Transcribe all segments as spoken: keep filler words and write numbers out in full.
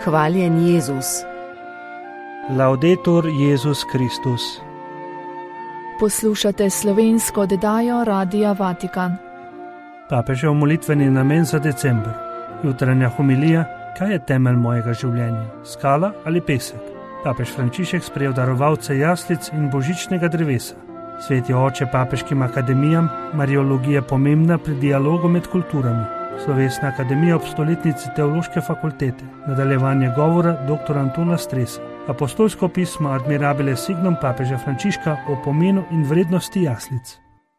Hvaljen Jezus. Laudetur Jezus Kristus. Poslušate slovensko oddajo Radia Vatikan. Papežev molitveni namen za december. Jutranja homilija: kaj je temelj mojega življenja, skala ali pesek? Papež Frančišek sprejel darovalce jaslic in božičnega drevesa. Sveti oče papeškim akademijam, mariologija pomembna pri dialogu med kulturami. Slovesna akademija ob stoletnici teološke fakultete, nadaljevanje govora dr. Antona Stresa. Apostolsko pismo Admirabile Signum papeža Frančiška o pomenu in vrednosti jaslic.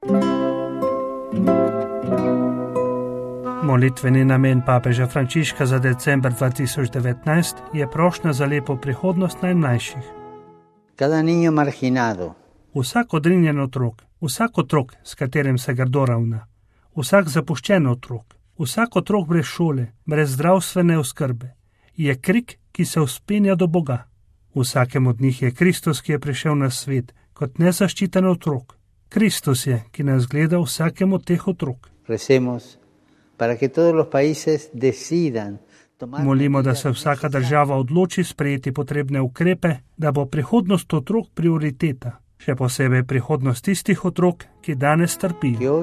Molitveni namen papeža Frančiška za december dva tisoč devetnajst je prošnja za lepo prihodnost najmlajših. Cada niño marginado. Vsak odrinjen otrok, vsak otrok, s katerim se grdo ravna, vsak zapuščen otrok, vsak otrok brez šole, brez zdravstvene oskrbe, je krik, ki se vzpenja do Boga. Vsakem od njih je Kristus, ki je prišel na svet kot nezaščiten otrok. Kristus je, ki nas gleda vsakem od teh otrok. Recemos para que todos los países decidan. Molimo, da se vsaka država odloči sprejeti potrebne ukrepe, da bo prihodnost otrok prioriteta. Še posebej prihodnost tistih otrok, ki danes trpijo.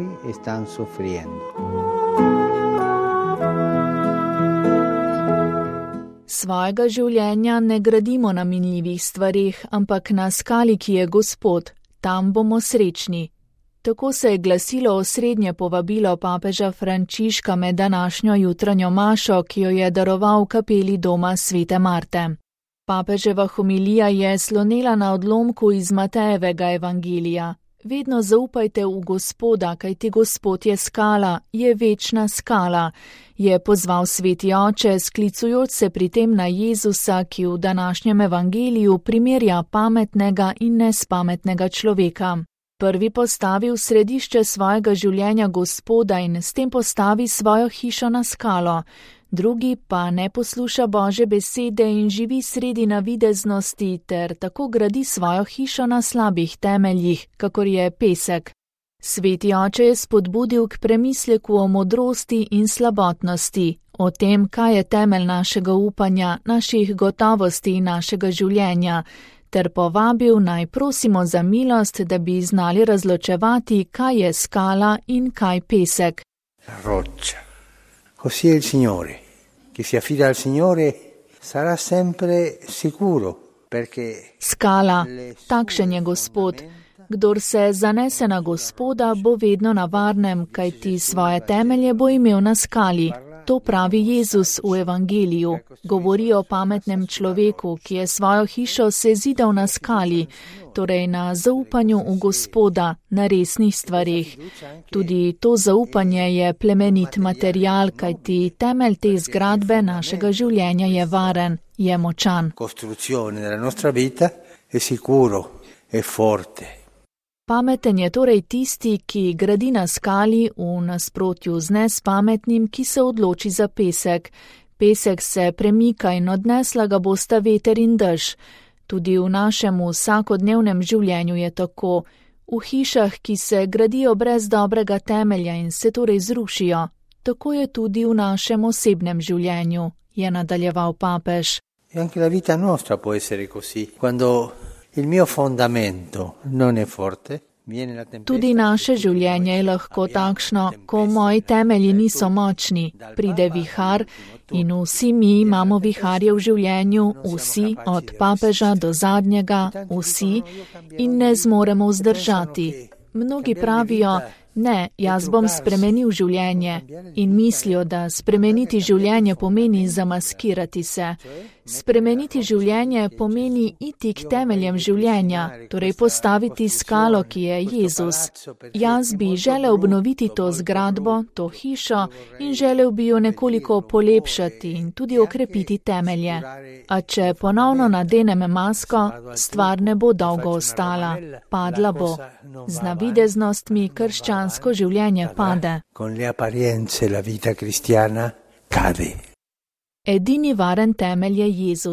Svojega življenja ne gradimo na minljivih stvareh, ampak na skali, ki je Gospod. Tam bomo srečni. Tako se je glasilo osrednje povabilo papeža Frančiška med današnjo jutranjo mašo, ki jo je daroval v kapeli doma Svete Marte. Papeževa homilija je slonela na odlomku iz Matejevega evangelija. Vedno zaupajte v Gospoda, kajti Gospod je skala, je večna skala, je pozval sveti oče, sklicujoč se pri tem na Jezusa, ki v današnjem evangeliju primerja pametnega in nespametnega človeka. Prvi postavi v središče svojega življenja Gospoda in s tem postavi svojo hišo na skalo. Drugi pa ne posluša Božje besede in živi sredi navideznosti ter tako gradi svojo hišo na slabih temeljih, kakor je pesek. Sveti oče je spodbudil k premisleku o modrosti in slabotnosti, o tem, kaj je temelj našega upanja, naših gotovosti in našega življenja, ter povabil naj prosimo za milost, da bi znali razločevati, kaj je skala in kaj pesek. Roccia. Così è il Signore. Chi si affida al Signore sarà sempre sicuro, perché skala, takšen je Gospod. Kdor se zanese na Gospoda, bo vedno na varnem, kajti svoje temelje bo imel na skali. To pravi Jezus v evangeliju. Govori o pametnem človeku, ki je svojo hišo sezidal na skali, torej na zaupanju v Gospoda, na resnih stvareh. Tudi to zaupanje je plemenit material, kajti temelj te zgradbe našega življenja je varen, je močan. Costruzione della nostra vita è sicuro, è forte. Pameten je torej tisti, ki gradi na skali v nasprotju z nespametnim, ki se odloči za pesek. Pesek se premika in odnesla ga bosta veter in dež. Tudi v našem vsakodnevnem življenju je tako. V hišah, ki se gradijo brez dobrega temelja in se torej zrušijo. Tako je tudi v našem osebnem življenju, je nadaljeval papež. E anche la vita nostra può essere così. Quando il mio fondamento non è forte, viene la tempesta. Tudi naše življenje je lahko takšno, ko moji temelji niso močni. Pride vihar in vsi mi imamo viharje v življenju, vsi, od papeža do zadnjega, vsi, in ne zmoremo vzdržati. Mnogi pravijo, ne, jaz bom spremenil življenje, in mislijo, da spremeniti življenje pomeni zamaskirati se. Spremeniti življenje pomeni iti k temeljem življenja, torej postaviti skalo, ki je Jezus. Jaz bi želel obnoviti to zgradbo, to hišo in želel bi jo nekoliko polepšati in tudi okrepiti temelje. A če ponovno nadenem masko, stvar ne bo dolgo ostala, padla bo. Z navideznostmi krščansko življenje pade. Con le apparenze la vita cristiana cade. Edini varen temelj je Jezus.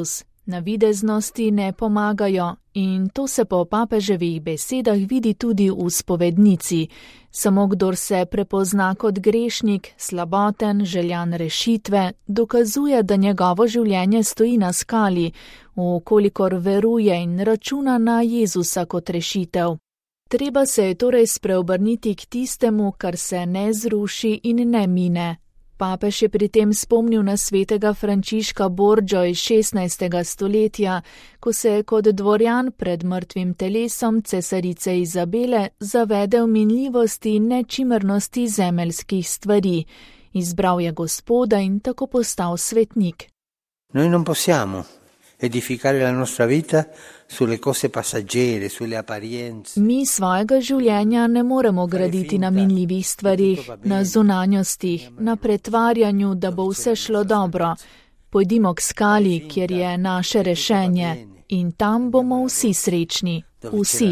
Navideznosti ne pomagajo in to se po papeževih besedah vidi tudi v spovednici. Samo kdor se prepozna kot grešnik, slaboten, željan rešitve, dokazuje, da njegovo življenje stoji na skali, vkolikor veruje in računa na Jezusa kot rešitev. Treba se je torej spreobrniti k tistemu, kar se ne zruši in ne mine. Papež je pri tem spomnil na svetega Frančiška Borgio iz šestnajstega stoletja, ko se je kot dvorjan pred mrtvim telesom cesarice Izabele zavedel minljivosti in nečimrnosti zemeljskih stvari. Izbral je Gospoda in tako postal svetnik. Noi non possiamo edificare la nostra vita sulle cose passaggere, sulle apparenze. Mi svojega življenja ne moremo graditi na minljivih stvarih, na zunanjostih, na pretvarjanju, da bo vse šlo dobro. Pojdimo k skali, kjer je naše rešenje, in tam bomo vsi srečni, vsi.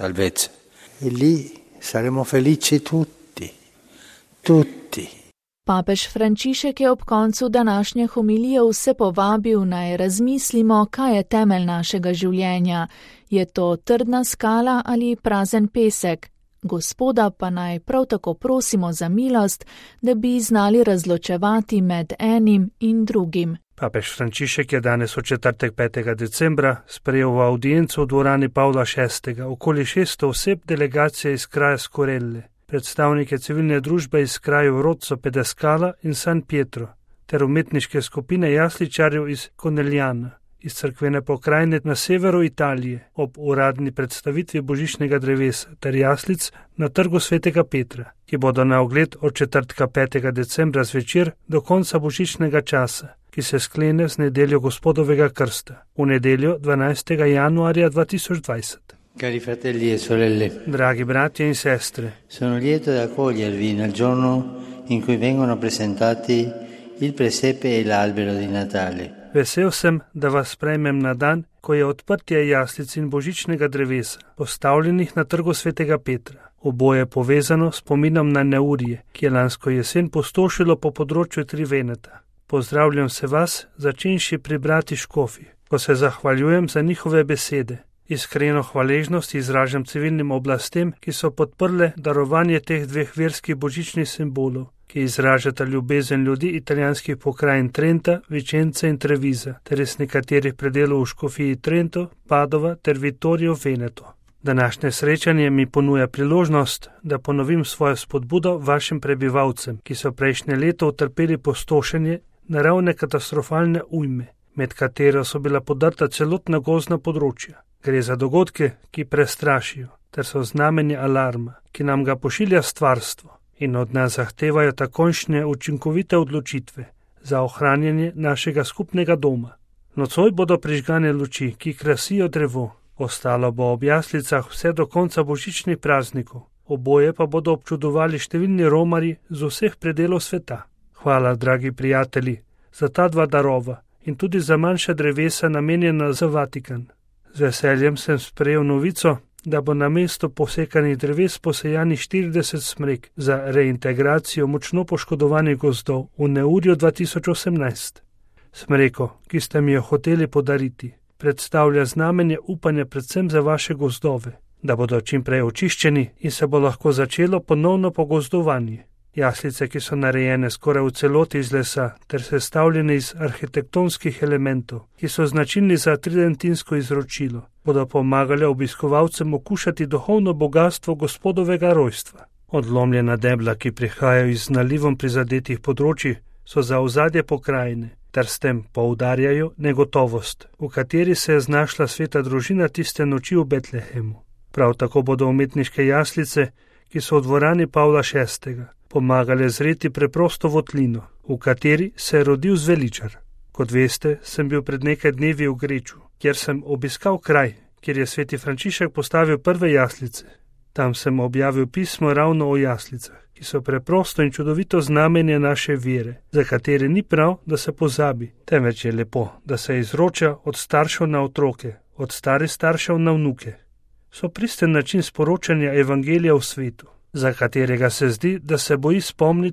E lì saremo felici tutti, tutti. Papež Frančišek je ob koncu današnje homilije vse povabil, naj razmislimo, kaj je temelj našega življenja. Je to trdna skala ali prazen pesek? Gospoda pa naj prav tako prosimo za milost, da bi znali razločevati med enim in drugim. Papež Frančišek je danes v četrtek petega decembra sprejel v audienco v dvorani Pavla šestega okoli šeststo oseb delegacije iz kraja Skorelle, predstavnike civilne družbe iz krajev Rozzo Pedescala in San Pietro, ter umetniške skupine jasličarjev iz Conegliana, iz cerkvene pokrajine na severu Italije, ob uradni predstavitvi božičnega drevesa ter jaslic na trgu svetega Petra, ki bodo na ogled od četrtka petega decembra zvečer do konca božičnega časa, ki se sklene z nedeljo Gospodovega krsta, v nedeljo dvanajstega januarja dva tisoč dvajset. Cari fratelli e sorelle, dragi bratje in sestre, sono lieto di accogliervi nel giorno in cui vengono presentati il presepe e l'albero di Natale. Vesel sem, da vas sprejmem na dan, ko je odprtje jaslic in božičnega drevesa, postavljenih na trgu svetega Petra. Oboje povezano s spominom na neurje, ki je lansko jesen pustošilo po področju Triveneta. Pozdravljam se vas, začenši pri brati Škofi, ko se zahvaljujem za njihove besede. Iskreno hvaležnost izražam civilnim oblastem, ki so podprle darovanje teh dveh verskih božičnih simbolov, ki izražata ljubezen ljudi italijanskih pokrajin Trenta, Vicence in Treviza, ter iz nekaterih predelov v Škofiji Trento, Padova ter Vittorio Veneto. Današnje srečanje mi ponuja priložnost, da ponovim svojo spodbudo vašim prebivalcem, ki so prejšnje leto utrpeli pustošenje naravne katastrofalne ujme, med katero so bila podrta celotna gozdna področja. Gre za dogodke, ki prestrašijo, ter so znamenje alarma, ki nam ga pošilja stvarstvo in od nas zahtevajo takončne učinkovite odločitve za ohranjanje našega skupnega doma. Nocoj bodo prižgane luči, ki krasijo drevo, ostalo bo ob jaslicah vse do konca božičnih praznikov, oboje pa bodo občudovali številni romarji z vseh predelov sveta. Hvala, dragi prijatelji, za ta dva darova in tudi za manjša drevesa namenjena za Vatikan. Z veseljem sem sprejel novico, da bo na mesto posekanih dreves posejani štirideset smrek za reintegracijo močno poškodovanih gozdov v neurju dva tisoč osemnajst. Smreko, ki ste mi jo hoteli podariti, predstavlja znamenje upanja predvsem za vaše gozdove, da bodo čim prej očiščeni in se bo lahko začelo ponovno pogozdovanje. Jaslice, ki so narejene skoraj v celoti iz lesa ter sestavljene iz arhitektonskih elementov, ki so značilni za tridentinsko izročilo, bodo pomagale obiskovalcem okušati duhovno bogatstvo Gospodovega rojstva. Odlomljena debla, ki prihajajo iz nalivom prizadetih področji, so za ozadje pokrajine, ter s tem poudarjajo negotovost, v kateri se je znašla sveta družina tiste noči v Betlehemu. Prav tako bodo umetniške jaslice, ki so v dvorani Pavla šestega, pomagale zreti preprosto votlino, v kateri se je rodil zveličar. Kot veste, sem bil pred nekaj dnevi v Greču, kjer sem obiskal kraj, kjer je sveti Frančišek postavil prve jaslice. Tam sem objavil pismo ravno o jaslicah, ki so preprosto in čudovito znamenje naše vere, za katere ni prav, da se pozabi, temveč je lepo, da se izroča od staršev na otroke, od starih staršev na vnuke. So pristen način sporočanja evangelija v svetu, za katerega se zdi, da se boji spomniti,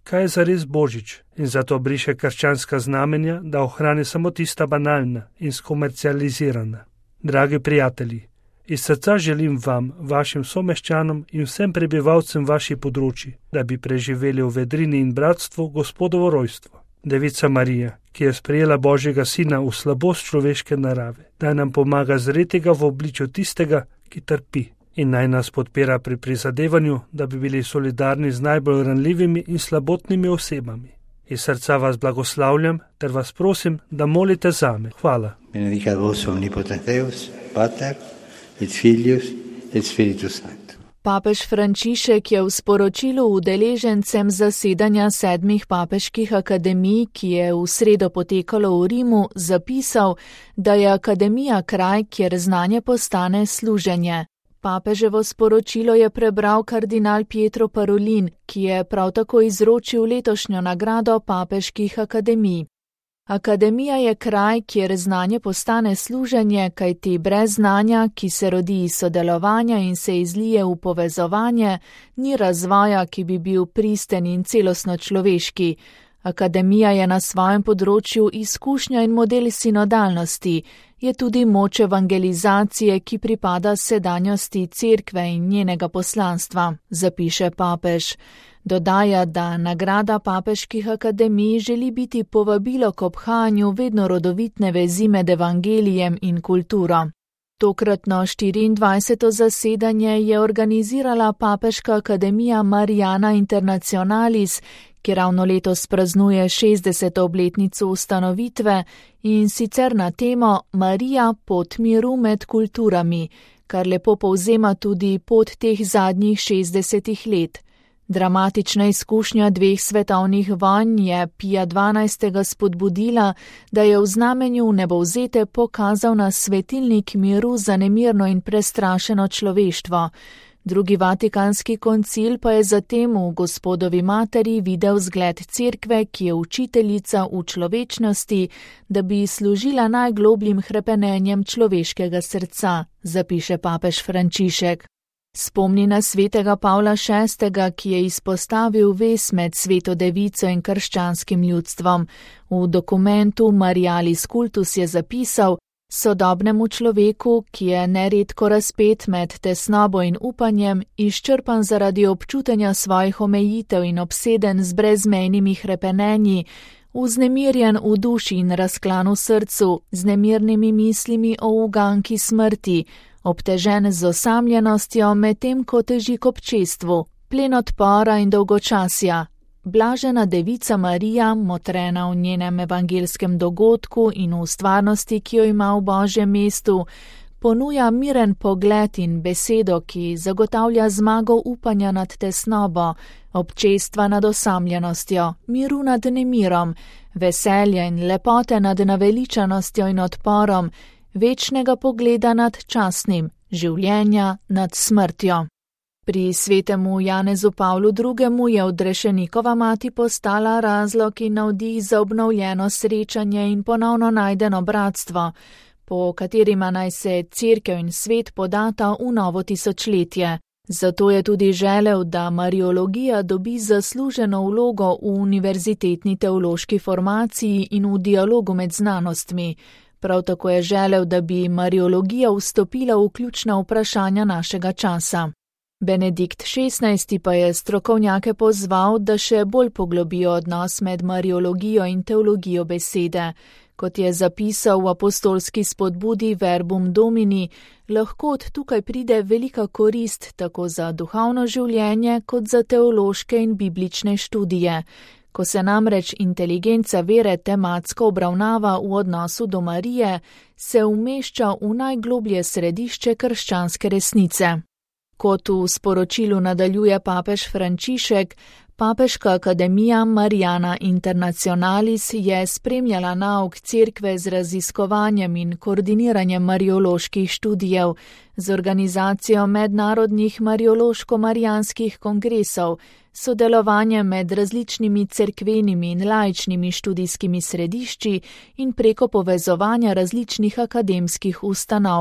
kaj je zares Božič in zato briše krščanska znamenja, da ohrani samo tista banalna in skomercializirana. Dragi prijatelji, iz srca želim vam, vašim someščanom in vsem prebivalcem vaših področji, da bi preživeli v vedrini in bratstvu Gospodovo rojstvo. Devica Marija, ki je sprejela Božjega sina v slabost človeške narave, da nam pomaga zreti ga v obličju tistega, ki trpi, in naj nas podpira pri prizadevanju, da bi bili solidarni z najbolj ranljivimi in slabotnimi osebami. Iz srca vas blagoslavljam ter vas prosim, da molite zame. Hvala. Benedicat vos omnipotens Deus, Pater et Filius et Spiritus Sanctus. Papež Frančišek je v sporočilu udeležencem zasedanja sedmih papeških akademij, ki je v sredo potekalo v Rimu, zapisal, da je akademija kraj, kjer znanje postane služenje. Papeževo sporočilo je prebral kardinal Pietro Parolin, ki je prav tako izročil letošnjo nagrado papeških akademij. Akademija je kraj, kjer znanje postane služenje, kajti brez znanja, ki se rodi iz sodelovanja in se izlije v povezovanje, ni razvoja, ki bi bil pristen in celostno človeški. Akademija je na svojem področju izkušnja in model sinodalnosti, je tudi moč evangelizacije, ki pripada sedanjosti cerkve in njenega poslanstva, zapiše papež. Dodaja, da nagrada papeških akademij želi biti povabilo k obhajanju vedno rodovitne vezi med evangelijem in kulturo. Tokratno štiriindvajseto zasedanje je organizirala Papeška akademija Mariana Internationalis, ki ravno letos praznuje šestdeseto obletnico ustanovitve, in sicer na temo Marija, pot miru med kulturami, kar lepo povzema tudi pot teh zadnjih šestdesetih let. Dramatična izkušnja dveh svetovnih vojn je Pija dvanajstega spodbudila, da je v znamenju nebovzete pokazal na svetilnik miru za nemirno in prestrašeno človeštvo. Drugi vatikanski koncil pa je zatem v Gospodovi materi videl zgled cerkve, ki je učiteljica v človečnosti, da bi služila najglobljim hrepenenjem človeškega srca, zapiše papež Frančišek. Spomni na svetega Pavla šestega, ki je izpostavil vez med sveto devico in krščanskim ljudstvom. V dokumentu Marialis Cultus je zapisal: sodobnemu človeku, ki je neredko razpet med tesnobo in upanjem, izčrpan zaradi občutenja svojih omejitev in obseden z brezmejnimi hrepenenji, vznemirjen v duši in razklan v srcu, z nemirnimi mislimi o uganki smrti, obtežen z osamljenostjo, medtem ko teži k občestvu, plen odpora in dolgočasja. Blažena devica Marija, motrena v njenem evangelskem dogodku in v stvarnosti, ki jo ima v Božjem mestu, ponuja miren pogled in besedo, ki zagotavlja zmago upanja nad tesnobo, občestva nad osamljenostjo, miru nad nemirom, veselja in lepote nad naveličanostjo in odporom, večnega pogleda nad časnim, življenja nad smrtjo. Pri svetemu Janezu Pavlu drugemu je odrešenikova mati postala razlog in navdih za obnovljeno srečanje in ponovno najdeno bratstvo, po katerima naj se cerkev in svet podata v novo tisočletje. Zato je tudi želel, da mariologija dobi zasluženo vlogo v univerzitetni teološki formaciji in v dialogu med znanostmi. Prav tako je želel, da bi mariologija vstopila v ključna vprašanja našega časa. Benedikt šestnajsti pa je strokovnjake pozval, da še bolj poglobijo odnos med mariologijo in teologijo besede. Kot je zapisal v apostolski spodbudi Verbum Domini, lahko od tukaj pride velika korist tako za duhovno življenje kot za teološke in biblične študije. Ko se namreč inteligenca vere tematsko obravnava v odnosu do Marije, se umešča v najgloblje središče krščanske resnice. Kot v sporočilu nadaljuje papež Frančišek, Papeška akademija Mariana Internationalis je spremljala nauk cerkve z raziskovanjem in koordiniranjem marioloških študijev, z organizacijo mednarodnih mariološko-marijanskih kongresov, sodelovanjem med različnimi cerkvenimi in laičnimi študijskimi središči in preko povezovanja različnih akademskih ustanov.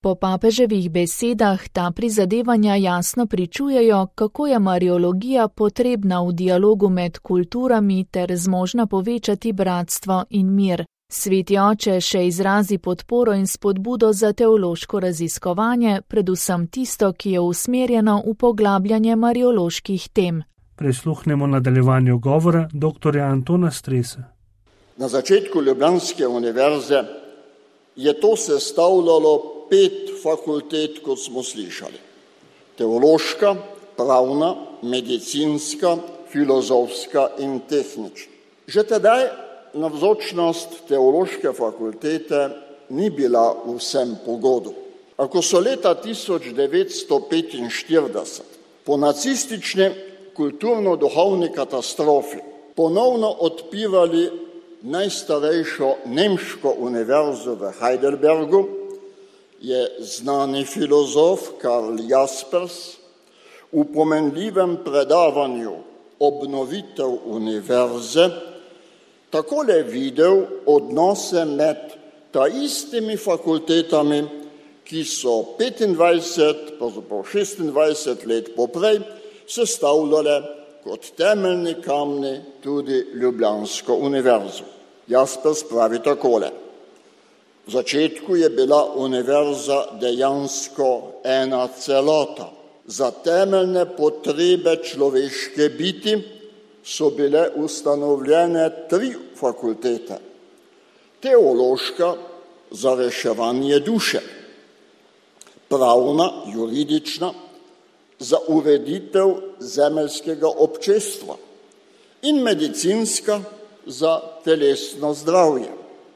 Po papeževih besedah ta prizadevanja jasno pričujejo, kako je mariologija potrebna v dialogu med kulturami ter zmožna povečati bratstvo in mir. Sveti oče še izrazi podporo in spodbudo za teološko raziskovanje, predvsem tisto, ki je usmerjeno v poglabljanje marioloških tem. Prisluhnemo nadaljevanju govora doktorja Antona Stresa. Na začetku Ljubljanske univerze je to sestavljalo pet fakultet, kot smo slišali. Teološka, pravna, medicinska, filozofska in tehnična. Že tedaj navzočnost teološke fakultete ni bila vsem pogodu. A ko so leta tisoč devetsto petinštirideset po nacistični kulturno-duhovni katastrofi ponovno odpirali najstarejšo nemško univerzo v Heidelbergu, je znani filozof Karl Jaspers v pomenljivem predavanju Obnovitev univerze takole videl odnose med ta istimi fakultetami, ki so petindvajset, pravzaprav šestindvajset let poprej sestavljale kot temeljni kamni tudi Ljubljansko univerzo. Jaspers pravi takole. V začetku je bila univerza dejansko ena celota. Za temeljne potrebe človeške biti so bile ustanovljene tri fakultete. Teološka za reševanje duše, pravna, juridična za ureditev zemeljskega občestva in medicinska za telesno zdravje.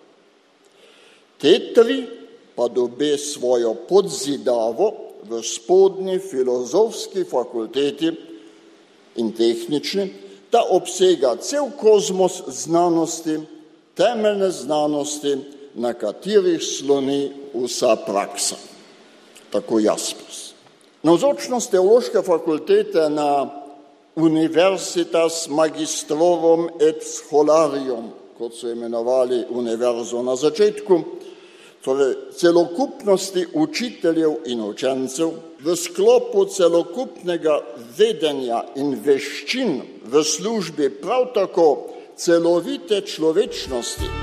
Te tri pa dobe svojo podzidavo v spodnji filozofski fakulteti in tehnični, ta obsega cel kozmos znanosti, temeljne znanosti, na katerih sloni vsa praksa. Tako Jaspers. Navzočnost teološke fakultete na Universitas Magistrorum et Scholarium, kot so imenovali univerzo na začetku, torej celokupnosti učiteljev in učencev, v sklopu celokupnega vedenja in veščin v službi prav tako celovite človečnosti.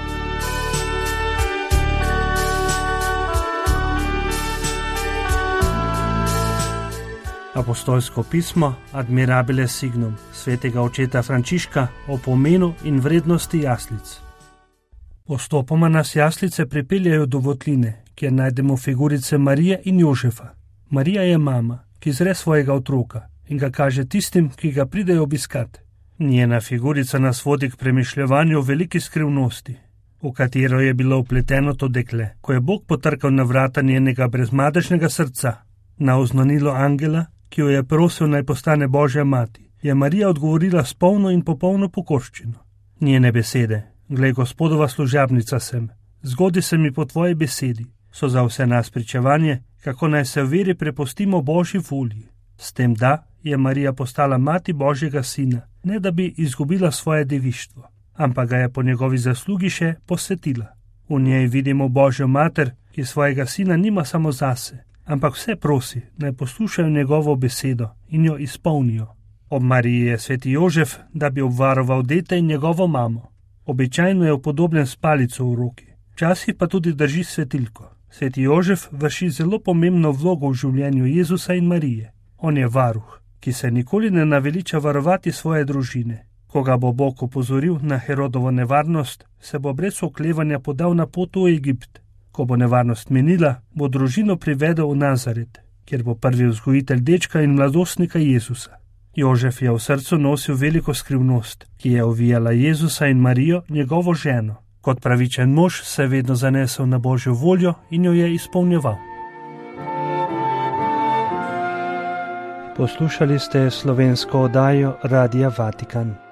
Apostolsko pismo Admirabile Signum svetega očeta Frančiška o pomenu in vrednosti jaslic. Postopoma nas jaslice pripeljajo do votline, kjer najdemo figurice Marije in Jožefa. Marija je mama, ki zre svojega otroka in ga kaže tistim, ki ga pridejo obiskat. Njena figurica nas vodi k premišljevanju veliki skrivnosti, v katero je bilo vpleteno to dekle, ko je Bog potrkal na vrata njenega brezmadežnega srca. Na oznanilo angela, ki jo je prosil naj postane Božja mati, je Marija odgovorila s polno in popolno pokorščino. Njene besede, glej, Gospodova služabnica sem, zgodi se mi po tvoji besedi, so za vse nas pričevanje, kako naj se v veri prepustimo Božji volji. S tem da je Marija postala mati Božjega sina, ne da bi izgubila svoje devištvo, ampak ga je po njegovi zaslugi še posvetila. V njej vidimo Božjo mater, ki svojega sina nima samo zase, ampak vse prosi, naj poslušajo njegovo besedo in jo izpolnijo. Ob Mariji je sveti Jožef, da bi obvaroval dete in njegovo mamo. Običajno je upodobljen s palico v roki, včasih pa tudi drži svetilko. Sveti Jožef vrši zelo pomembno vlogo v življenju Jezusa in Marije. On je varuh, ki se nikoli ne naveliča varovati svoje družine. Ko ga bo Bog opozoril na Herodovo nevarnost, se bo brez oklevanja podal na pot v Egipt. Ko bo nevarnost minila, bo družino privedel v Nazaret, kjer bo prvi vzgojitelj dečka in mladostnika Jezusa. Jožef je v srcu nosil veliko skrivnost, ki je ovijala Jezusa in Marijo, njegovo ženo. Kot pravičen mož se je vedno zanesel na Božjo voljo in jo je izpolnjeval. Poslušali ste slovensko oddajo Radia Vatikan.